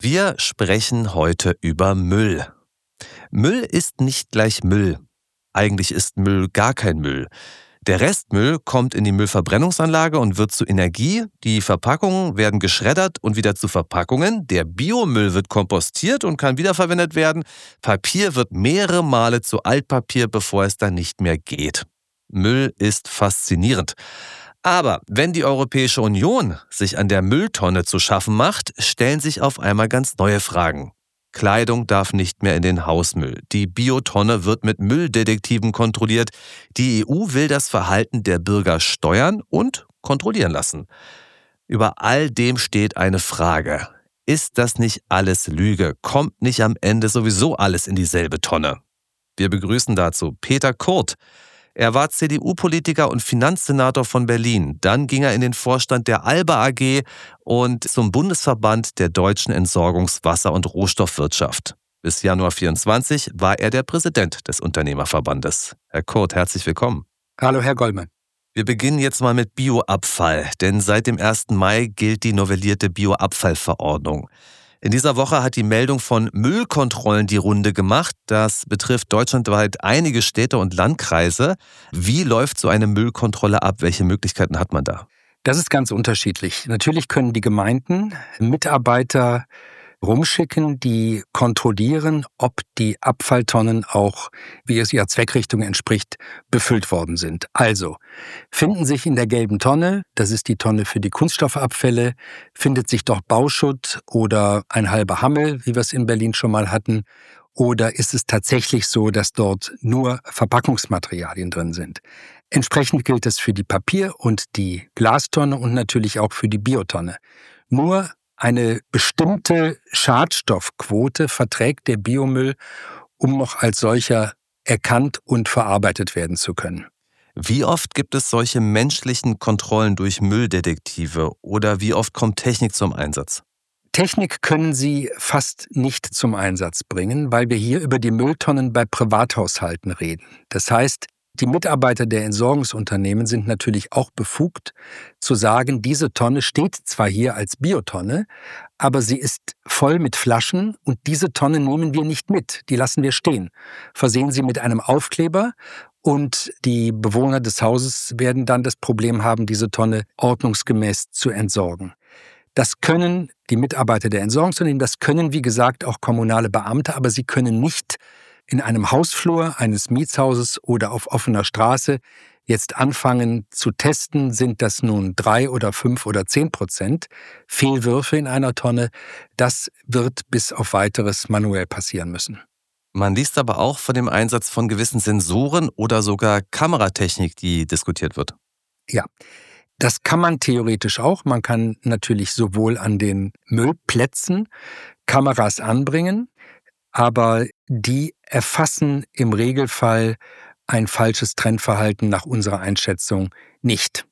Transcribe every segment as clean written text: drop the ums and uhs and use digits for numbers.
Wir sprechen heute über Müll. Müll ist nicht gleich Müll. Eigentlich ist Müll gar kein Müll. Der Restmüll kommt in die Müllverbrennungsanlage und wird zu Energie. Die Verpackungen werden geschreddert und wieder zu Verpackungen. Der Biomüll wird kompostiert und kann wiederverwendet werden. Papier wird mehrere Male zu Altpapier, bevor es dann nicht mehr geht. Müll ist faszinierend. Aber wenn die Europäische Union sich an der Mülltonne zu schaffen macht, stellen sich auf einmal ganz neue Fragen. Kleidung darf nicht mehr in den Hausmüll. Die Biotonne wird mit Mülldetektiven kontrolliert. Die EU will das Verhalten der Bürger steuern und kontrollieren lassen. Über all dem steht eine Frage. Ist das nicht alles Lüge? Kommt nicht am Ende sowieso alles in dieselbe Tonne? Wir begrüßen dazu Peter Kurt. Er war CDU-Politiker und Finanzsenator von Berlin. Dann ging er in den Vorstand der Alba AG und zum Bundesverband der deutschen Entsorgungs-, Wasser- und Rohstoffwirtschaft. Bis Januar 24 war er der Präsident des Unternehmerverbandes. Herr Kurt, herzlich willkommen. Hallo, Herr Gollmann. Wir beginnen jetzt mal mit Bioabfall, denn seit dem 1. Mai gilt die novellierte Bioabfallverordnung. In dieser Woche hat die Meldung von Müllkontrollen die Runde gemacht. Das betrifft deutschlandweit einige Städte und Landkreise. Wie läuft so eine Müllkontrolle ab? Welche Möglichkeiten hat man da? Das ist ganz unterschiedlich. Natürlich können die Gemeinden Mitarbeiter rumschicken, die kontrollieren, ob die Abfalltonnen auch, wie es ihrer Zweckrichtung entspricht, befüllt worden sind. Also finden sich in der gelben Tonne, das ist die Tonne für die Kunststoffabfälle, findet sich doch Bauschutt oder ein halber Hammel, wie wir es in Berlin schon mal hatten, oder ist es tatsächlich so, dass dort nur Verpackungsmaterialien drin sind? Entsprechend gilt es für die Papier- und die Glastonne und natürlich auch für die Biotonne. Nur eine bestimmte Schadstoffquote verträgt der Biomüll, um noch als solcher erkannt und verarbeitet werden zu können. Wie oft gibt es solche menschlichen Kontrollen durch Mülldetektive oder wie oft kommt Technik zum Einsatz? Technik können Sie fast nicht zum Einsatz bringen, weil wir hier über die Mülltonnen bei Privathaushalten reden. Das heißt, die Mitarbeiter der Entsorgungsunternehmen sind natürlich auch befugt, zu sagen, diese Tonne steht zwar hier als Biotonne, aber sie ist voll mit Flaschen und diese Tonne nehmen wir nicht mit, die lassen wir stehen. Versehen sie mit einem Aufkleber und die Bewohner des Hauses werden dann das Problem haben, diese Tonne ordnungsgemäß zu entsorgen. Das können die Mitarbeiter der Entsorgungsunternehmen, das können wie gesagt auch kommunale Beamte, aber sie können nicht in einem Hausflur eines Mietshauses oder auf offener Straße jetzt anfangen zu testen, sind das nun 3 oder 5 oder 10% Fehlwürfe in einer Tonne. Das wird bis auf Weiteres manuell passieren müssen. Man liest aber auch von dem Einsatz von gewissen Sensoren oder sogar Kameratechnik, die diskutiert wird. Ja, das kann man theoretisch auch. Man kann natürlich sowohl an den Müllplätzen Kameras anbringen, aber die erfassen im Regelfall ein falsches Trendverhalten nach unserer Einschätzung nicht.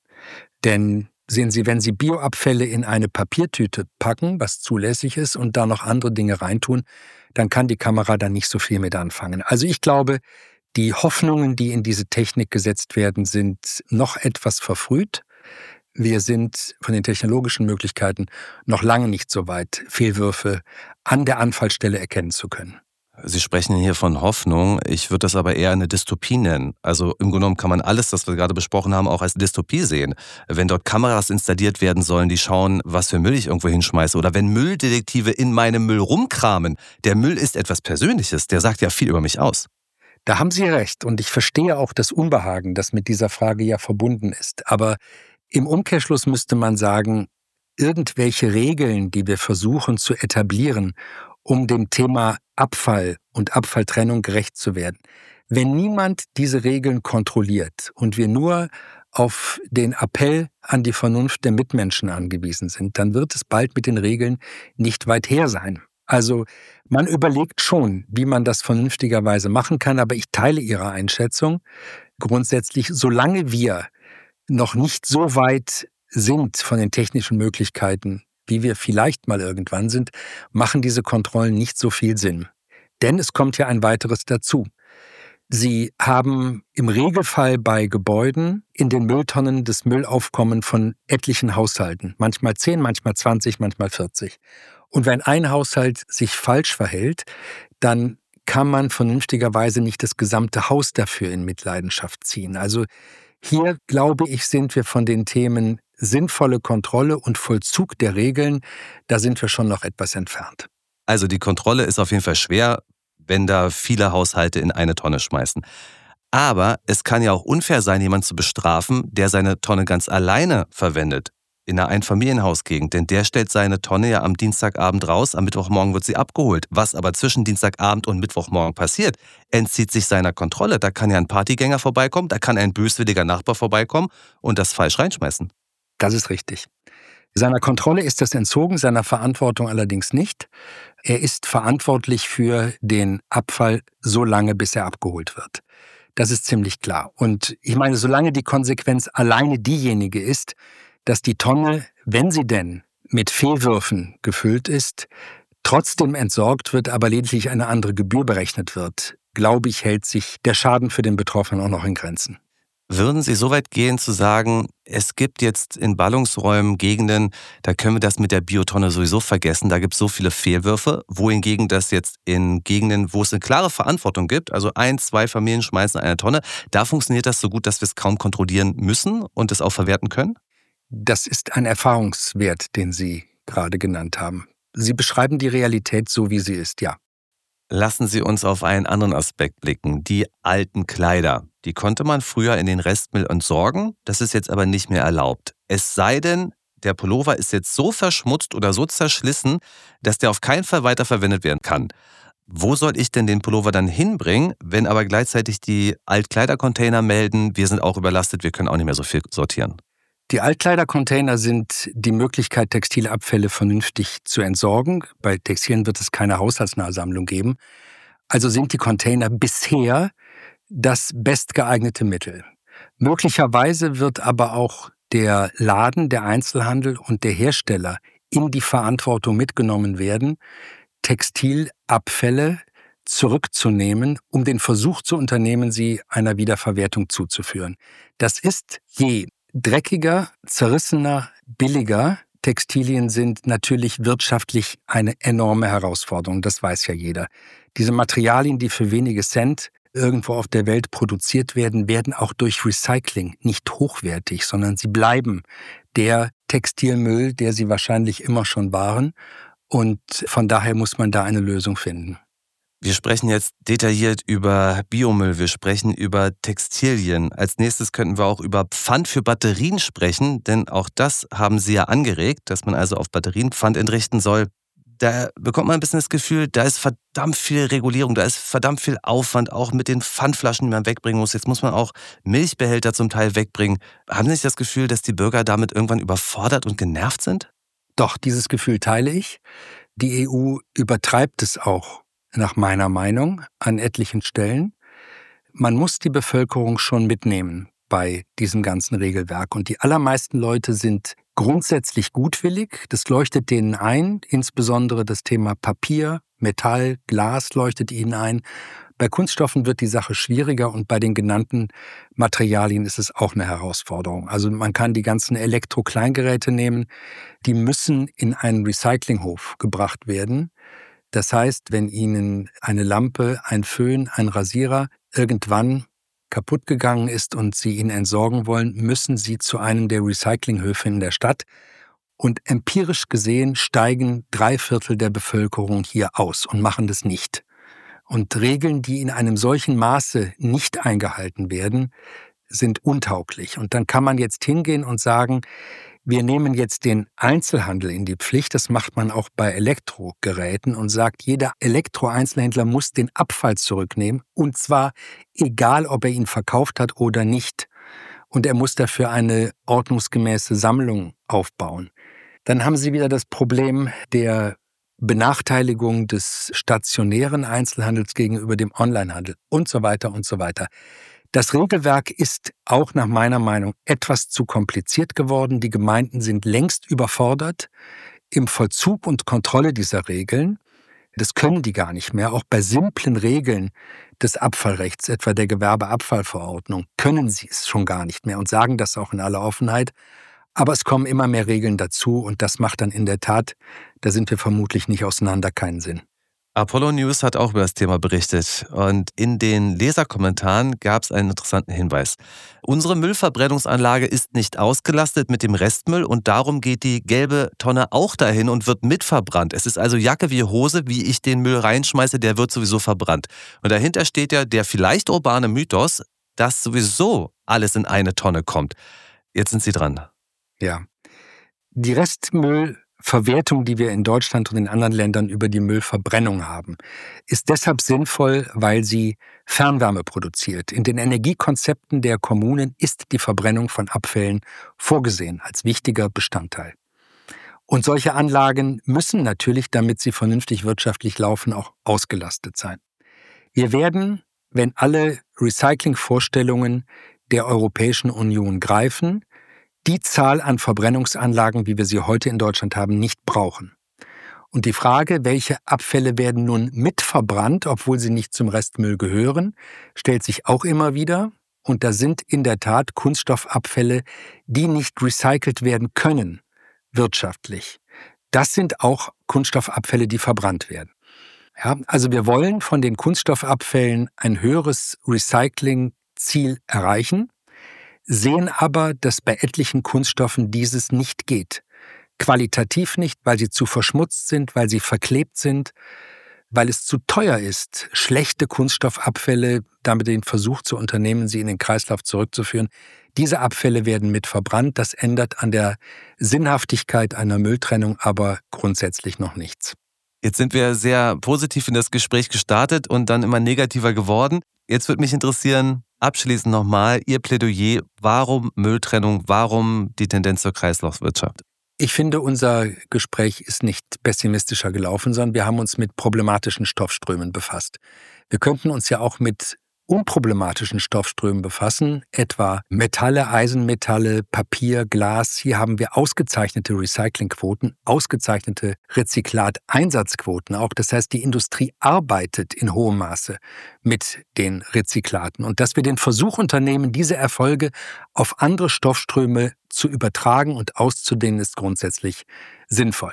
Denn sehen Sie, wenn Sie Bioabfälle in eine Papiertüte packen, was zulässig ist, und da noch andere Dinge reintun, dann kann die Kamera da nicht so viel mit anfangen. Also ich glaube, die Hoffnungen, die in diese Technik gesetzt werden, sind noch etwas verfrüht. Wir sind von den technologischen Möglichkeiten noch lange nicht so weit, Fehlwürfe an der Anfallstelle erkennen zu können. Sie sprechen hier von Hoffnung. Ich würde das aber eher eine Dystopie nennen. Also im Grunde genommen kann man alles, was wir gerade besprochen haben, auch als Dystopie sehen. Wenn dort Kameras installiert werden sollen, die schauen, was für Müll ich irgendwo hinschmeiße. Oder wenn Mülldetektive in meinem Müll rumkramen. Der Müll ist etwas Persönliches. Der sagt ja viel über mich aus. Da haben Sie recht. Und ich verstehe auch das Unbehagen, das mit dieser Frage ja verbunden ist. Aber im Umkehrschluss müsste man sagen, irgendwelche Regeln, die wir versuchen zu etablieren, um dem Thema Abfall und Abfalltrennung gerecht zu werden. Wenn niemand diese Regeln kontrolliert und wir nur auf den Appell an die Vernunft der Mitmenschen angewiesen sind, dann wird es bald mit den Regeln nicht weit her sein. Also man überlegt schon, wie man das vernünftigerweise machen kann, aber ich teile Ihre Einschätzung. Grundsätzlich, solange wir noch nicht so weit sind von den technischen Möglichkeiten, wie wir vielleicht mal irgendwann sind, machen diese Kontrollen nicht so viel Sinn. Denn es kommt ja ein weiteres dazu. Sie haben im Regelfall bei Gebäuden in den Mülltonnen das Müllaufkommen von etlichen Haushalten. Manchmal 10, manchmal 20, manchmal 40. Und wenn ein Haushalt sich falsch verhält, dann kann man vernünftigerweise nicht das gesamte Haus dafür in Mitleidenschaft ziehen. Also hier, glaube ich, sind wir von den Themen sinnvolle Kontrolle und Vollzug der Regeln, da sind wir schon noch etwas entfernt. Also die Kontrolle ist auf jeden Fall schwer, wenn da viele Haushalte in eine Tonne schmeißen. Aber es kann ja auch unfair sein, jemanden zu bestrafen, der seine Tonne ganz alleine verwendet. In einer Einfamilienhausgegend, denn der stellt seine Tonne ja am Dienstagabend raus, am Mittwochmorgen wird sie abgeholt. Was aber zwischen Dienstagabend und Mittwochmorgen passiert, entzieht sich seiner Kontrolle. Da kann ja ein Partygänger vorbeikommen, da kann ein böswilliger Nachbar vorbeikommen und das falsch reinschmeißen. Das ist richtig. Seiner Kontrolle ist das entzogen, seiner Verantwortung allerdings nicht. Er ist verantwortlich für den Abfall so lange, bis er abgeholt wird. Das ist ziemlich klar. Und ich meine, solange die Konsequenz alleine diejenige ist, dass die Tonne, wenn sie denn mit Fehlwürfen gefüllt ist, trotzdem entsorgt wird, aber lediglich eine andere Gebühr berechnet wird, glaube ich, hält sich der Schaden für den Betroffenen auch noch in Grenzen. Würden Sie so weit gehen zu sagen, es gibt jetzt in Ballungsräumen Gegenden, da können wir das mit der Biotonne sowieso vergessen, da gibt es so viele Fehlwürfe, wohingegen das jetzt in Gegenden, wo es eine klare Verantwortung gibt, also 1, 2 Familien schmeißen eine Tonne, da funktioniert das so gut, dass wir es kaum kontrollieren müssen und es auch verwerten können? Das ist ein Erfahrungswert, den Sie gerade genannt haben. Sie beschreiben die Realität so, wie sie ist, ja. Lassen Sie uns auf einen anderen Aspekt blicken, die alten Kleider. Die konnte man früher in den Restmüll entsorgen, das ist jetzt aber nicht mehr erlaubt. Es sei denn, der Pullover ist jetzt so verschmutzt oder so zerschlissen, dass der auf keinen Fall weiterverwendet werden kann. Wo soll ich denn den Pullover dann hinbringen, wenn aber gleichzeitig die Altkleidercontainer melden, wir sind auch überlastet, wir können auch nicht mehr so viel sortieren? Die Altkleidercontainer sind die Möglichkeit, Textilabfälle vernünftig zu entsorgen. Bei Textilien wird es keine haushaltsnahe Sammlung geben. Also sind die Container bisher das bestgeeignete Mittel. Möglicherweise wird aber auch der Laden, der Einzelhandel und der Hersteller in die Verantwortung mitgenommen werden, Textilabfälle zurückzunehmen, um den Versuch zu unternehmen, sie einer Wiederverwertung zuzuführen. Das ist je dreckiger, zerrissener, billiger Textilien sind natürlich wirtschaftlich eine enorme Herausforderung, das weiß ja jeder. Diese Materialien, die für wenige Cent irgendwo auf der Welt produziert werden, werden auch durch Recycling nicht hochwertig, sondern sie bleiben der Textilmüll, der sie wahrscheinlich immer schon waren. Und von daher muss man da eine Lösung finden. Wir sprechen jetzt detailliert über Biomüll, wir sprechen über Textilien. Als nächstes könnten wir auch über Pfand für Batterien sprechen, denn auch das haben Sie ja angeregt, dass man also auf Batterien Pfand entrichten soll. Da bekommt man ein bisschen das Gefühl, da ist verdammt viel Regulierung, da ist verdammt viel Aufwand, auch mit den Pfandflaschen, die man wegbringen muss. Jetzt muss man auch Milchbehälter zum Teil wegbringen. Haben Sie nicht das Gefühl, dass die Bürger damit irgendwann überfordert und genervt sind? Doch, dieses Gefühl teile ich. Die EU übertreibt es auch, nach meiner Meinung, an etlichen Stellen. Man muss die Bevölkerung schon mitnehmen bei diesem ganzen Regelwerk. Und die allermeisten Leute sind grundsätzlich gutwillig. Das leuchtet denen ein, insbesondere das Thema Papier, Metall, Glas leuchtet ihnen ein. Bei Kunststoffen wird die Sache schwieriger und bei den genannten Materialien ist es auch eine Herausforderung. Also man kann die ganzen Elektro-Kleingeräte nehmen, die müssen in einen Recyclinghof gebracht werden. Das heißt, wenn Ihnen eine Lampe, ein Föhn, ein Rasierer irgendwann kaputt gegangen ist und Sie ihn entsorgen wollen, müssen Sie zu einem der Recyclinghöfe in der Stadt. Und empirisch gesehen steigen 3/4 der Bevölkerung hier aus und machen das nicht. Und Regeln, die in einem solchen Maße nicht eingehalten werden, sind untauglich. Und dann kann man jetzt hingehen und sagen, wir nehmen jetzt den Einzelhandel in die Pflicht, das macht man auch bei Elektrogeräten und sagt, jeder Elektroeinzelhändler muss den Abfall zurücknehmen und zwar egal, ob er ihn verkauft hat oder nicht. Und er muss dafür eine ordnungsgemäße Sammlung aufbauen. Dann haben Sie wieder das Problem der Benachteiligung des stationären Einzelhandels gegenüber dem Onlinehandel und so weiter und so weiter. Das Regelwerk ist auch nach meiner Meinung etwas zu kompliziert geworden. Die Gemeinden sind längst überfordert im Vollzug und Kontrolle dieser Regeln. Das können die gar nicht mehr. Auch bei simplen Regeln des Abfallrechts, etwa der Gewerbeabfallverordnung, können sie es schon gar nicht mehr und sagen das auch in aller Offenheit. Aber es kommen immer mehr Regeln dazu und das macht dann in der Tat, da sind wir vermutlich nicht auseinander, keinen Sinn. Apollo News hat auch über das Thema berichtet und in den Leserkommentaren gab es einen interessanten Hinweis. Unsere Müllverbrennungsanlage ist nicht ausgelastet mit dem Restmüll und darum geht die gelbe Tonne auch dahin und wird mitverbrannt. Es ist also Jacke wie Hose, wie ich den Müll reinschmeiße, der wird sowieso verbrannt. Und dahinter steht ja der vielleicht urbane Mythos, dass sowieso alles in eine Tonne kommt. Jetzt sind Sie dran. Ja, die Restmüllverwertung, die wir in Deutschland und in anderen Ländern über die Müllverbrennung haben, ist deshalb sinnvoll, weil sie Fernwärme produziert. In den Energiekonzepten der Kommunen ist die Verbrennung von Abfällen vorgesehen als wichtiger Bestandteil. Und solche Anlagen müssen natürlich, damit sie vernünftig wirtschaftlich laufen, auch ausgelastet sein. Wir werden, wenn alle Recyclingvorstellungen der Europäischen Union greifen, die Zahl an Verbrennungsanlagen, wie wir sie heute in Deutschland haben, nicht brauchen. Und die Frage, welche Abfälle werden nun mitverbrannt, obwohl sie nicht zum Restmüll gehören, stellt sich auch immer wieder. Und da sind in der Tat Kunststoffabfälle, die nicht recycelt werden können, wirtschaftlich. Das sind auch Kunststoffabfälle, die verbrannt werden. Ja, also wir wollen von den Kunststoffabfällen ein höheres Recyclingziel erreichen, sehen aber, dass bei etlichen Kunststoffen dieses nicht geht. Qualitativ nicht, weil sie zu verschmutzt sind, weil sie verklebt sind, weil es zu teuer ist, schlechte Kunststoffabfälle, damit den Versuch zu unternehmen, sie in den Kreislauf zurückzuführen. Diese Abfälle werden mit verbrannt. Das ändert an der Sinnhaftigkeit einer Mülltrennung aber grundsätzlich noch nichts. Jetzt sind wir sehr positiv in das Gespräch gestartet und dann immer negativer geworden. Jetzt würde mich interessieren, abschließend nochmal Ihr Plädoyer, warum Mülltrennung, warum die Tendenz zur Kreislaufwirtschaft? Ich finde, unser Gespräch ist nicht pessimistischer gelaufen, sondern wir haben uns mit problematischen Stoffströmen befasst. Wir könnten uns ja auch mit unproblematischen Stoffströmen befassen, etwa Metalle, Eisenmetalle, Papier, Glas. Hier haben wir ausgezeichnete Recyclingquoten, ausgezeichnete Rezyklateinsatzquoten auch. Das heißt, die Industrie arbeitet in hohem Maße mit den Rezyklaten. Und dass wir den Versuch unternehmen, diese Erfolge auf andere Stoffströme zu übertragen und auszudehnen, ist grundsätzlich sinnvoll.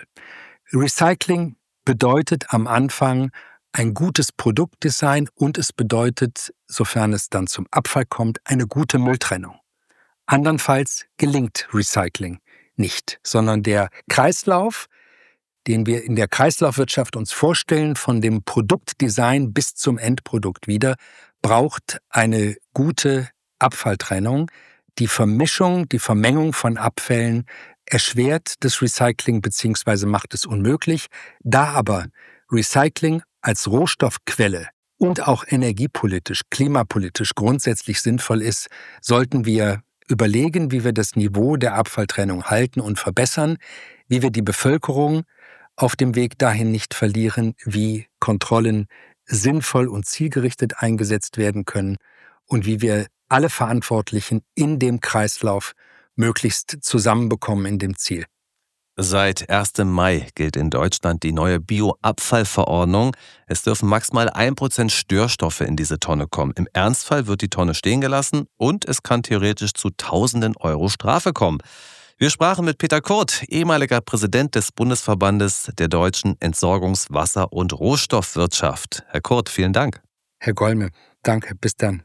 Recycling bedeutet am Anfang ein gutes Produktdesign und es bedeutet, sofern es dann zum Abfall kommt, eine gute Mülltrennung. Andernfalls gelingt Recycling nicht, sondern der Kreislauf, den wir in der Kreislaufwirtschaft uns vorstellen, von dem Produktdesign bis zum Endprodukt wieder, braucht eine gute Abfalltrennung. Die Vermischung, die Vermengung von Abfällen erschwert das Recycling bzw. macht es unmöglich. Da aber Recycling als Rohstoffquelle und auch energiepolitisch, klimapolitisch grundsätzlich sinnvoll ist, sollten wir überlegen, wie wir das Niveau der Abfalltrennung halten und verbessern, wie wir die Bevölkerung auf dem Weg dahin nicht verlieren, wie Kontrollen sinnvoll und zielgerichtet eingesetzt werden können und wie wir alle Verantwortlichen in dem Kreislauf möglichst zusammenbekommen in dem Ziel. Seit 1. Mai gilt in Deutschland die neue Bioabfallverordnung. Es dürfen maximal 1% Störstoffe in diese Tonne kommen. Im Ernstfall wird die Tonne stehen gelassen und es kann theoretisch zu Tausenden Euro Strafe kommen. Wir sprachen mit Peter Kurt, ehemaliger Präsident des Bundesverbandes der deutschen Entsorgungs-, Wasser- und Rohstoffwirtschaft. Herr Kurt, vielen Dank. Herr Golme, danke, bis dann.